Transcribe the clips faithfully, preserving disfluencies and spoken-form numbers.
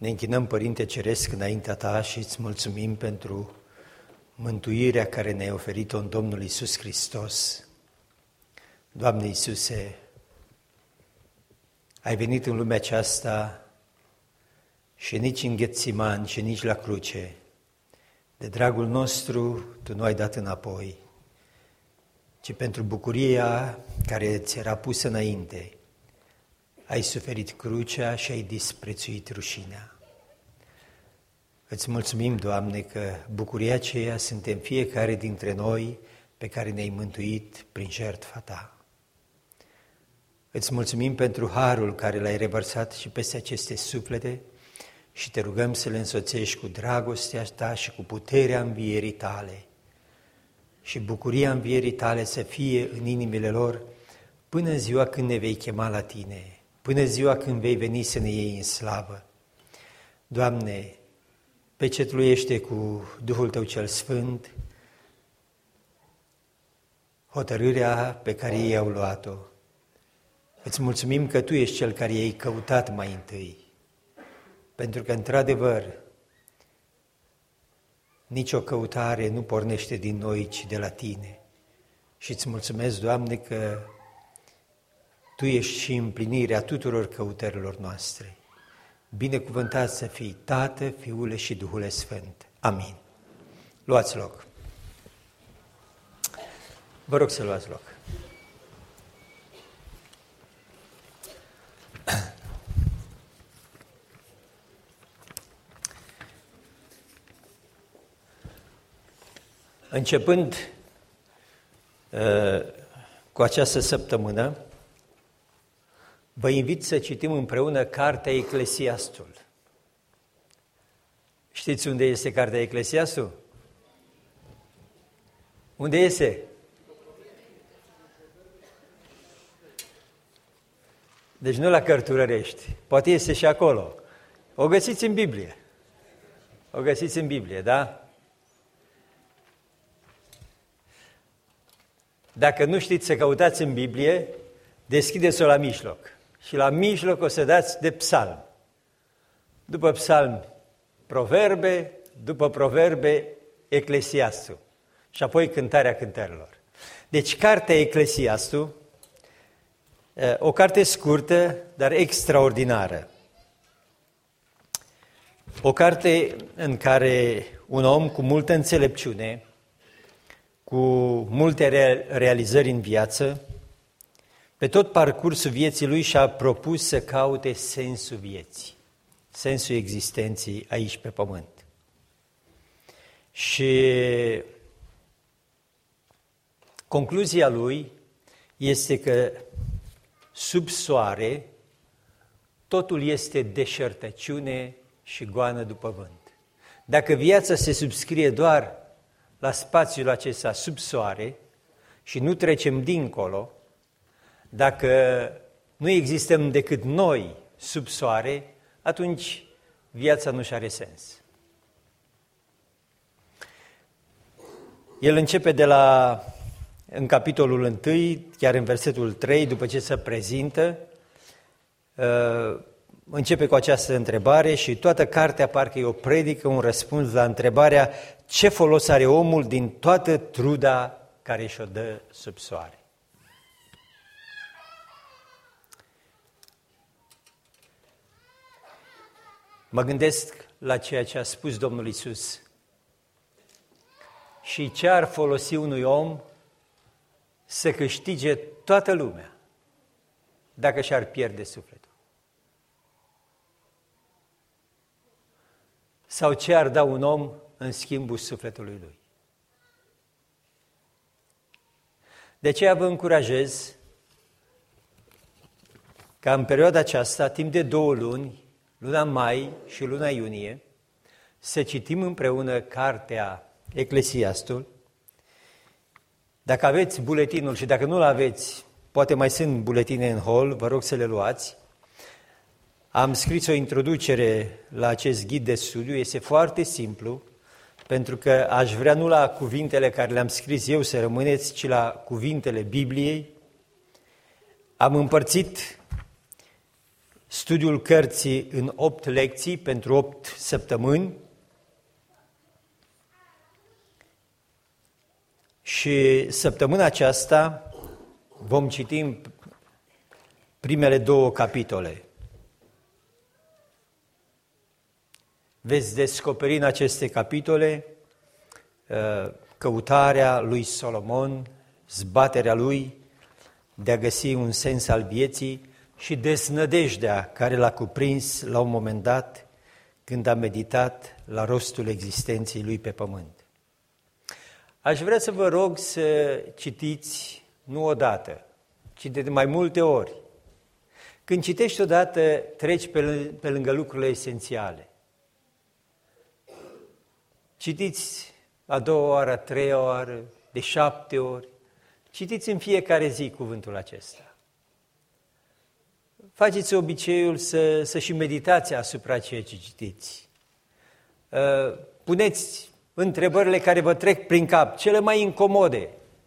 Ne închinăm, Părinte Ceresc, înaintea Ta și îți mulțumim pentru mântuirea care ne-ai oferit-o în Domnul Iisus Hristos. Doamne Iisuse, ai venit în lumea aceasta și nici în Ghețiman și nici la cruce, de dragul nostru, Tu nu ai dat înapoi, ci pentru bucuria care ți era pusă înainte, ai suferit crucea și ai disprețuit rușinea. Îți mulțumim, Doamne, că bucuria aceea suntem fiecare dintre noi pe care ne-ai mântuit prin jertfa Ta. Îți mulțumim pentru harul care l-ai revărsat și peste aceste suflete și te rugăm să le însoțești cu dragostea Ta și cu puterea învierii Tale. Și bucuria învierii Tale să fie în inimile lor până ziua când ne vei chema la Tine, până ziua când vei veni să ne iei în slavă. Doamne, pecetluiește cu Duhul Tău cel Sfânt hotărârea pe care ei au luat-o. Îți mulțumim că Tu ești Cel care i-ai căutat mai întâi, pentru că, într-adevăr, nicio căutare nu pornește din noi, ci de la Tine. Și îți mulțumesc, Doamne, că Tu ești și împlinirea tuturor căutărilor noastre. Binecuvântat să fii, Tată, Fiule și Duhul Sfânt. Amin. Luați loc. Vă rog să luați loc. Începând uh, cu această săptămână, vă invit să citim împreună Cartea Eclesiastul. Știți unde este Cartea Eclesiastul? Unde este? Deci nu la Cărturărești, poate este și acolo. O găsiți în Biblie. O găsiți în Biblie, da? Dacă nu știți să căutați în Biblie, deschideți-o la mijloc. Și la mijloc o să dați de psalm. După psalm, proverbe, după proverbe, Eclesiastul. Și apoi cântarea cântărilor. Deci, Cartea Eclesiastul, o carte scurtă, dar extraordinară. O carte în care un om cu multă înțelepciune, cu multe realizări în viață, pe tot parcursul vieții lui și-a propus să caute sensul vieții, sensul existenței aici pe pământ. Și concluzia lui este că sub soare totul este deșertăciune și goană după vânt. Dacă viața se subscrie doar la spațiul acesta sub soare și nu trecem dincolo, dacă nu existăm decât noi sub soare, atunci viața nu-și are sens. El începe de la, în capitolul unu, chiar în versetul trei, după ce se prezintă, începe cu această întrebare și toată cartea parcă e o predică, un răspuns la întrebarea ce folos are omul din toată truda care și-o dă sub soare. Mă gândesc la ceea ce a spus Domnul Iisus. Și ce ar folosi unui om să câștige toată lumea dacă și-ar pierde sufletul? Sau ce ar da un om în schimbul sufletului lui? De aceea vă încurajez ca în perioada aceasta, timp de două luni, luna mai și luna iunie, să citim împreună cartea Eclesiastul. Dacă aveți buletinul și dacă nu-l aveți, poate mai sunt buletine în hol, vă rog să le luați. Am scris o introducere la acest ghid de studiu, este foarte simplu, pentru că aș vrea nu la cuvintele care le-am scris eu să rămâneți, ci la cuvintele Bibliei. Am împărțit studiul cărții în opt lecții pentru opt săptămâni și săptămâna aceasta vom citi primele două capitole. Veți descoperi în aceste capitole căutarea lui Solomon, zbaterea lui de a găsi un sens al vieții și deznădejdea care l-a cuprins la un moment dat când a meditat la rostul existenței lui pe pământ. Aș vrea să vă rog să citiți nu odată, ci de mai multe ori. Când citești odată, treci pe, l- pe lângă lucrurile esențiale. Citiți a doua oară, a treia oară, de șapte ori. Citiți în fiecare zi cuvântul acesta. Faceți obiceiul să, să și meditați asupra ceea ce citiți. Puneți întrebările care vă trec prin cap, cele mai incomode.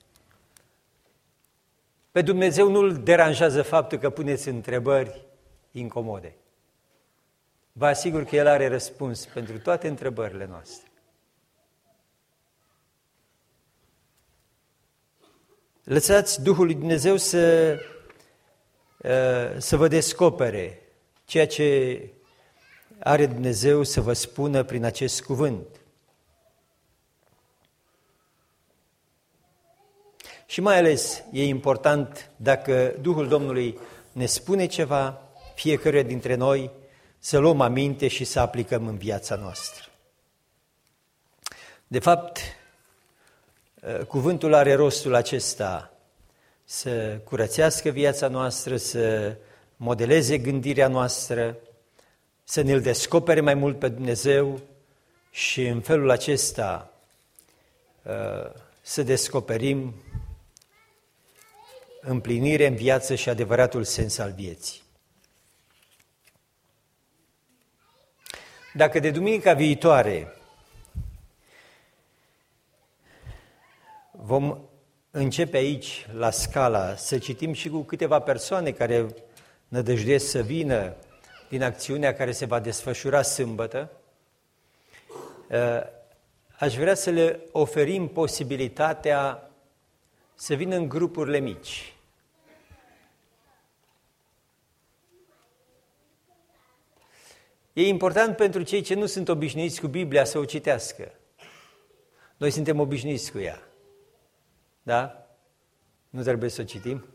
Pe Dumnezeu nu-L deranjează faptul că puneți întrebări incomode. Vă asigur că El are răspuns pentru toate întrebările noastre. Lăsați Duhul lui Dumnezeu să, să vă descopere ceea ce are Dumnezeu să vă spună prin acest cuvânt. Și mai ales e important dacă Duhul Domnului ne spune ceva, fiecare dintre noi, să luăm aminte și să aplicăm în viața noastră. De fapt, cuvântul are rostul acesta, să curățească viața noastră, să modeleze gândirea noastră, să ne-L descopere mai mult pe Dumnezeu și în felul acesta să descoperim împlinire în viață și adevăratul sens al vieții. Dacă de duminica viitoare vom începe aici, la Scala, să citim și cu câteva persoane care nădăjduiesc să vină din acțiunea care se va desfășura sâmbătă, aș vrea să le oferim posibilitatea să vină în grupurile mici. E important pentru cei ce nu sunt obișnuiți cu Biblia să o citească. Noi suntem obișnuiți cu ea. Da? Nu trebuie să o citim?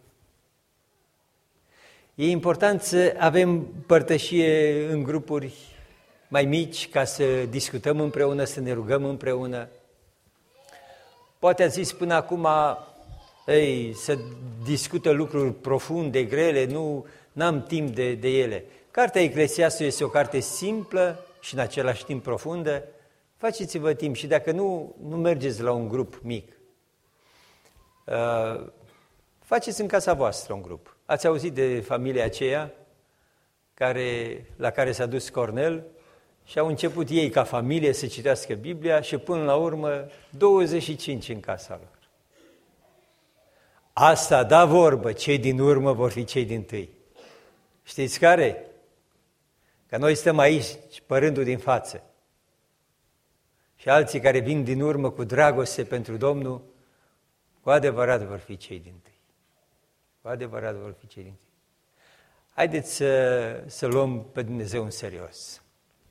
E important să avem părtășie în grupuri mai mici ca să discutăm împreună, să ne rugăm împreună. Poate ați zis până acum, ei, să discută lucruri profunde, grele, nu am timp de, de ele. Cartea Eclesiastului este o carte simplă și în același timp profundă. Faceți-vă timp și dacă nu, nu mergeți la un grup mic, uh, faceți în casa voastră un grup. Ați auzit de familia aceea care, la care s-a dus Cornel și au început ei ca familie să citească Biblia și până la urmă douăzeci și cinci în casa lor. Asta da vorbă, cei din urmă vor fi cei dintâi. Știți care? Că noi stăm aici, părându din față. Și alții care vin din urmă cu dragoste pentru Domnul, cu adevărat vor fi cei dintâi. Cu adevărat vor fi cei dintâi. Haideți să, să luăm pe Dumnezeu în serios.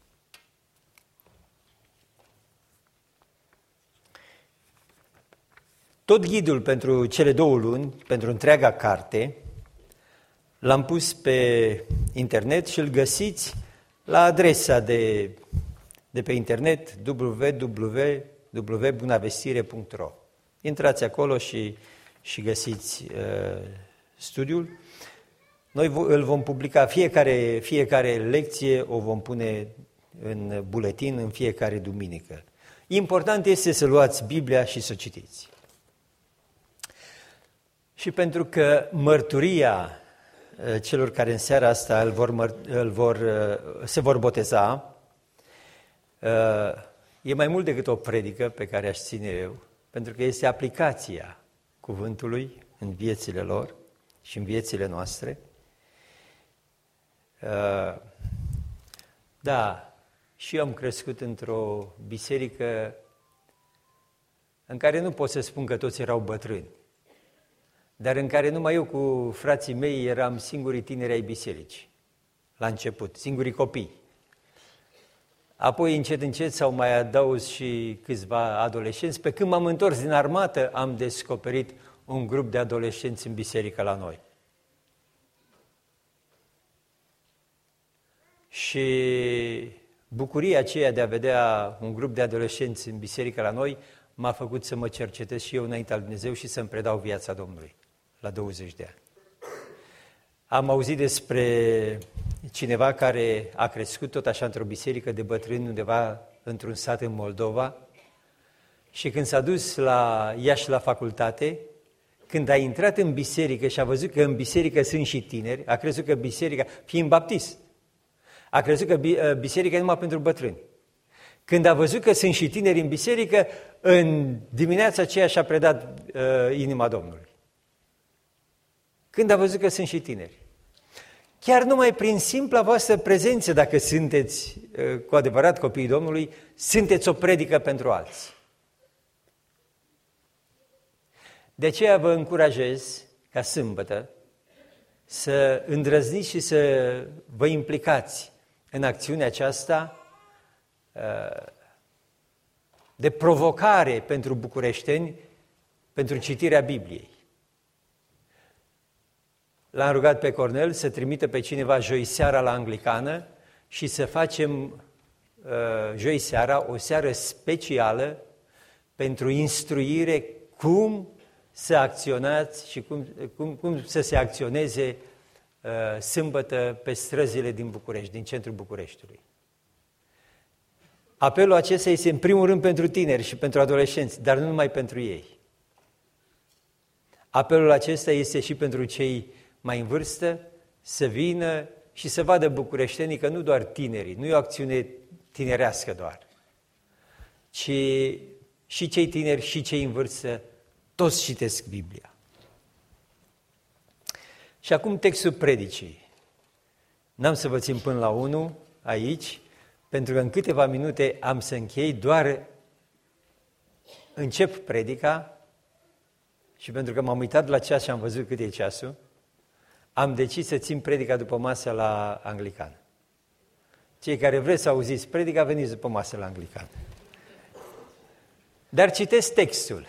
Tot ghidul pentru cele două luni, pentru întreaga carte, l-am pus pe internet și îl găsiți la adresa de, de pe internet w w w punct bunavestire punct r o. Intrați acolo și, și găsiți uh, studiul. Noi îl vom publica, fiecare, fiecare lecție o vom pune în buletin în fiecare duminică. Important este să luați Biblia și să o citiți. Și pentru că mărturia celor care în seara asta îl vor, îl vor, se vor boteza, e mai mult decât o predică pe care aș ține eu, pentru că este aplicația cuvântului în viețile lor și în viețile noastre. Uh, da, și eu am crescut într-o biserică în care nu pot să spun că toți erau bătrâni, dar în care numai eu cu frații mei eram singurii tineri ai bisericii, la început, singurii copii. Apoi, încet, încet, s-au mai adaus și câțiva adolescenți. Pe când m-am întors din armată, am descoperit un grup de adolescenți în biserică la noi. Și bucuria aceea de a vedea un grup de adolescenți în biserică la noi m-a făcut să mă cercetez și eu înaintea lui Dumnezeu și să-mi predau viața Domnului, la douăzeci de ani. Am auzit despre cineva care a crescut tot așa într-o biserică de bătrâni undeva într-un sat în Moldova și când s-a dus la Iași la facultate, când a intrat în biserică și a văzut că în biserică sunt și tineri, a crezut că biserica, fiind baptist, a crezut că biserica e numai pentru bătrâni. Când a văzut că sunt și tineri în biserică, în dimineața aceea și-a predat uh, inima Domnului. Când a văzut că sunt și tineri. Chiar numai prin simpla voastră prezență, dacă sunteți uh, cu adevărat copiii Domnului, sunteți o predică pentru alții. De aceea vă încurajez, ca sâmbătă, să îndrăzniți și să vă implicați în acțiunea aceasta de provocare pentru bucureșteni, pentru citirea Bibliei. L-am rugat pe Cornel să trimită pe cineva joi seara la Anglicană și să facem joi seara o seară specială pentru instruire cum să acționați și cum, cum, cum să se acționeze uh, sâmbătă pe străzile din București, din centrul Bucureștiului. Apelul acesta este în primul rând pentru tineri și pentru adolescenți, dar nu numai pentru ei. Apelul acesta este și pentru cei mai în vârstă, să vină și să vadă bucureștenii că nu doar tinerii, nu e o acțiune tinerească doar, ci și cei tineri și cei în vârstă toți citesc Biblia. Și acum textul predicii. N-am să vă țin până la unu aici, pentru că în câteva minute am să închei, doar încep predica și pentru că m-am uitat la ceas și am văzut cât e ceasul, am decis să țin predica după masă la Anglican. Cei care vreți să auziți predica, veniți după masă la Anglican. Dar citesc textul.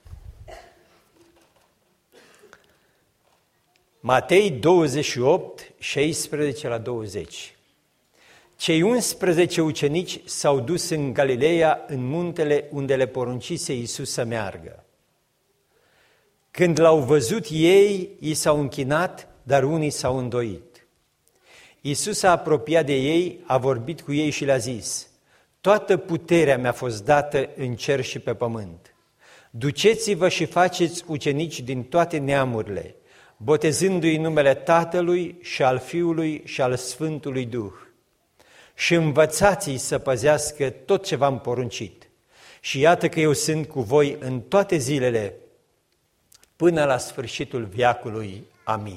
Matei douăzeci și opt, șaisprezece la douăzeci. Cei unsprezece ucenici s-au dus în Galileea, în muntele unde le poruncise Iisus să meargă. Când l-au văzut ei, i s-au închinat, dar unii s-au îndoit. Iisus s-a apropiat de ei, a vorbit cu ei și le-a zis: toată puterea mi-a fost dată în cer și pe pământ. Duceți-vă și faceți ucenici din toate neamurile, botezându-i numele Tatălui și al Fiului și al Sfântului Duh. Și învățați-i să păzească tot ce v-am poruncit. Și iată că eu sunt cu voi în toate zilele, până la sfârșitul veacului. Amin.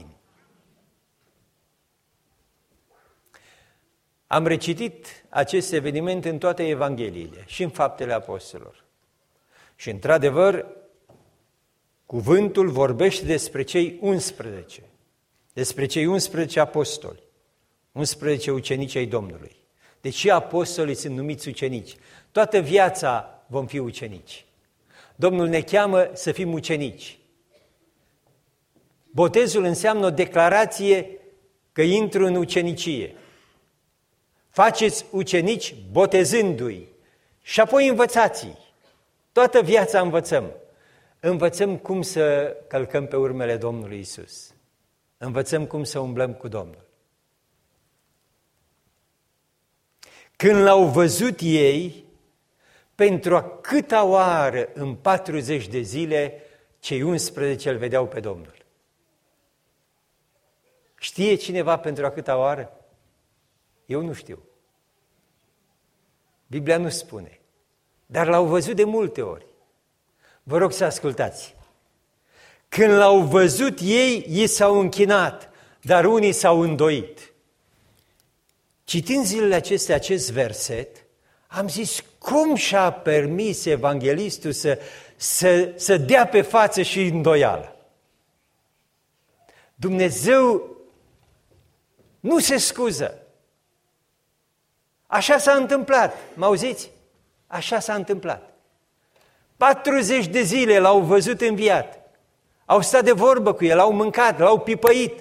Am recitit acest eveniment în toate Evangheliile și în Faptele Apostolilor. Și într-adevăr, cuvântul vorbește despre cei unsprezece, despre cei unsprezece apostoli, unsprezece ucenici ai Domnului. Deci și apostolii sunt numiți ucenici. Toată viața vom fi ucenici. Domnul ne cheamă să fim ucenici. Botezul înseamnă o declarație că intru în ucenicie. Faceți ucenici botezându-i și apoi învățați-i. Toată viața învățăm. Învățăm cum să călcăm pe urmele Domnului Iisus. Învățăm cum să umblăm cu Domnul. Când l-au văzut ei, pentru a câta oară în patruzeci de zile, cei unsprezece îl vedeau pe Domnul. Știe cineva pentru a câta oară? Eu nu știu. Biblia nu spune. Dar l-au văzut de multe ori. Vă rog să ascultați. Când l-au văzut ei, ei s-au închinat, dar unii s-au îndoit. Citind zilele acestea acest verset, am zis, cum și-a permis evanghelistul să, să, să dea pe față și îndoială? Dumnezeu nu se scuză. Așa s-a întâmplat, mă auziți? Așa s-a întâmplat. patruzeci de zile l-au văzut înviat. Au stat de vorbă cu el, l-au mâncat, l-au pipăit.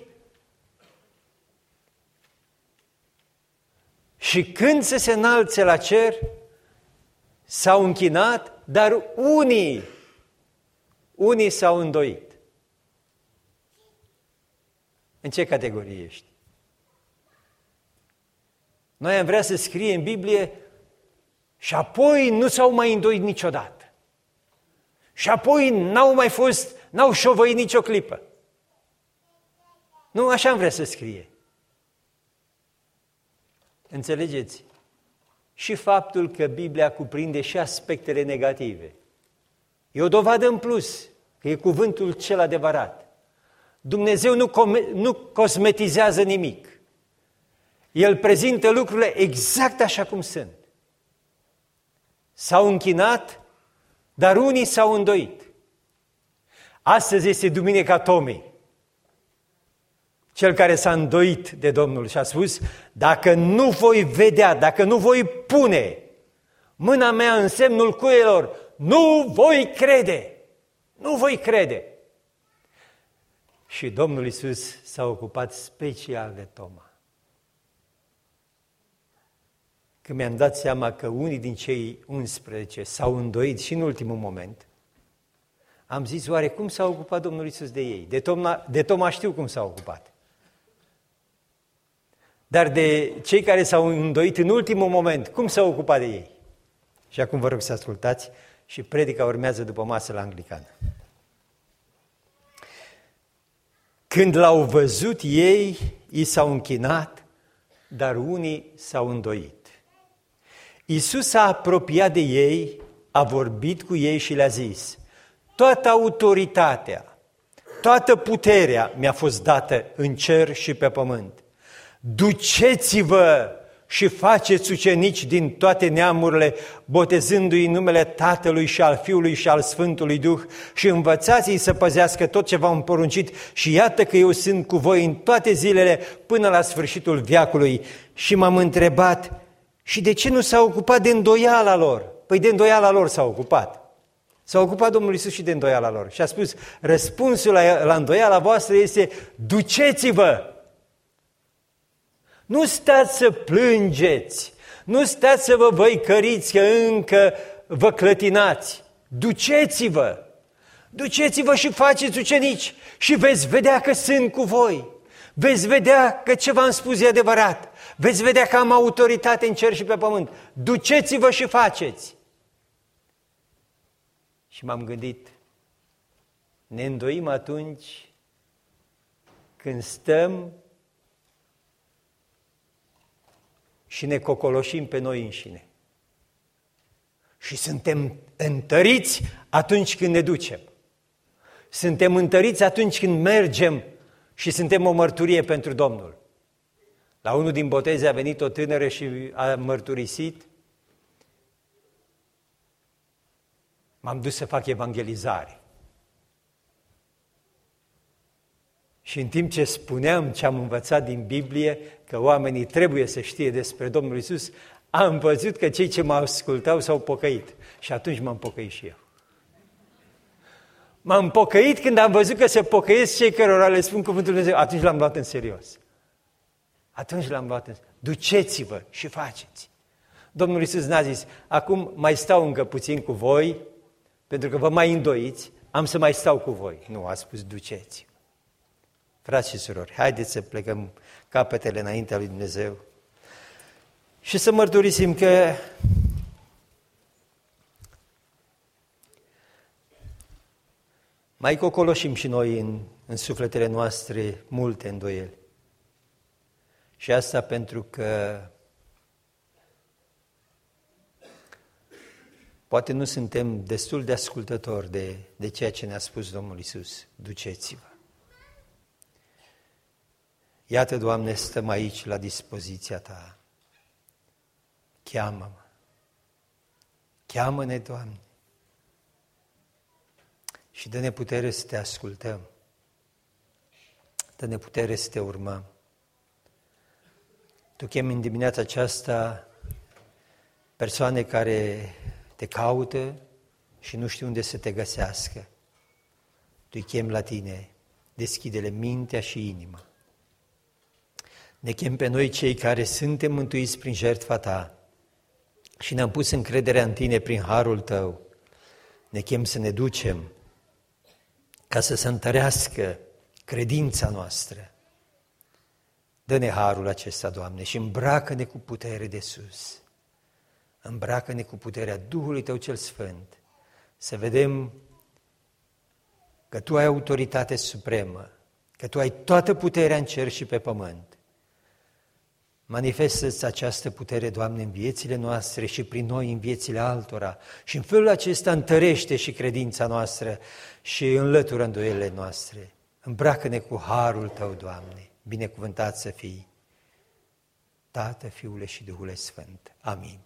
Și când să se înalțe la cer, s-au închinat, dar unii, unii s-au îndoit. În ce categorie ești? Noi am vrea să scrie în Biblie și apoi nu s-au mai îndoit niciodată. Și apoi n-au mai fost, n-au șovăit nicio clipă. Nu, așa am vrea să scrie. Înțelegeți? Și faptul că Biblia cuprinde și aspectele negative. E o dovadă în plus, că e cuvântul cel adevărat. Dumnezeu nu, nu cosmetizează nimic. El prezintă lucrurile exact așa cum sunt. S-au închinat, dar unii s-au îndoit. Astăzi este Duminica Tomei, cel care s-a îndoit de Domnul și a spus, dacă nu voi vedea, dacă nu voi pune mâna mea în semnul cuielor, nu voi crede, nu voi crede. Și Domnul Iisus s-a ocupat special de Toma. Când mi-am dat seama că unii din cei unsprezece s-au îndoit și în ultimul moment, am zis, oare cum s-a ocupat Domnul Iisus de ei? De Toma, de Toma știu cum s-a ocupat. Dar de cei care s-au îndoit în ultimul moment, cum s-a ocupat de ei? Și acum vă rog să ascultați și predica urmează după masă la Anglicană. Când l-au văzut ei, i s-au închinat, dar unii s-au îndoit. Iisus s-a apropiat de ei, a vorbit cu ei și le-a zis, toată autoritatea, toată puterea mi-a fost dată în cer și pe pământ. Duceți-vă și faceți ucenici din toate neamurile, botezându-i în numele Tatălui și al Fiului și al Sfântului Duh și învățați-i să păzească tot ce v-am poruncit și iată că eu sunt cu voi în toate zilele până la sfârșitul veacului. Și m-am întrebat, și de ce nu s-a ocupat de îndoiala lor? Păi de îndoiala lor s-a ocupat. S-a ocupat Domnul Iisus și de îndoiala lor. Și a spus, răspunsul la, la îndoiala voastră este, duceți-vă! Nu stați să plângeți, nu stați să vă văicăriți că încă vă clătinați. Duceți-vă! Duceți-vă și faceți ucenici și veți vedea că sunt cu voi. Veți vedea că ce v-am spus e adevărat. Veți vedea că am autoritate în cer și pe pământ. Duceți-vă și faceți. Și m-am gândit, ne îndoim atunci când stăm și ne cocoloșim pe noi înșine. Și suntem întăriți atunci când ne ducem. Suntem întăriți atunci când mergem și suntem o mărturie pentru Domnul. La unul din boteze a venit o tânără și a mărturisit, m-am dus să fac evangelizare. Și în timp ce spuneam ce am învățat din Biblie, că oamenii trebuie să știe despre Domnul Iisus, am văzut că cei ce mă ascultau s-au pocăit. Și atunci m-am pocăit și eu. M-am pocăit când am văzut că se pocăiesc cei cărora le spun cuvântul Lui Dumnezeu. Atunci l-am luat în serios. Atunci l-am luat în serios. Duceți-vă și faceți. Domnul Iisus n-a zis, acum mai stau încă puțin cu voi, pentru că vă mai îndoiți, am să mai stau cu voi. Nu, a spus duceți-vă. Frați și surori, haideți să plecăm capetele înaintea lui Dumnezeu și să mărturisim că mai cocoloșim și noi în, în sufletele noastre multe îndoieli. Și asta pentru că poate nu suntem destul de ascultători de, de ceea ce ne-a spus Domnul Iisus. Duceți-vă! Iată, Doamne, stăm aici la dispoziția Ta. cheamă-mă. Cheamă-ne, Doamne, și dă-ne putere să Te ascultăm. Dă-ne putere să Te urmăm. Tu chemi în dimineața aceasta persoane care Te caută și nu știu unde să Te găsească. Tu îi chemi la Tine, deschide-le mintea și inima. Ne chem pe noi cei care suntem mântuiți prin jertfa Ta și ne-am pus încrederea în Tine prin harul Tău. Ne chem să ne ducem ca să se întărească credința noastră. Dă-ne harul acesta, Doamne, și îmbracă-ne cu putere de sus. Îmbracă-ne cu puterea Duhului Tău cel Sfânt, să vedem că Tu ai autoritate supremă, că Tu ai toată puterea în cer și pe pământ. Manifestă-ți această putere, Doamne, în viețile noastre și prin noi în viețile altora și în felul acesta întărește și credința noastră și înlătură îndoielile noastre. Îmbracă-ne cu harul Tău, Doamne, binecuvântat să fii, Tată, Fiule și Duhul Sfânt. Amin.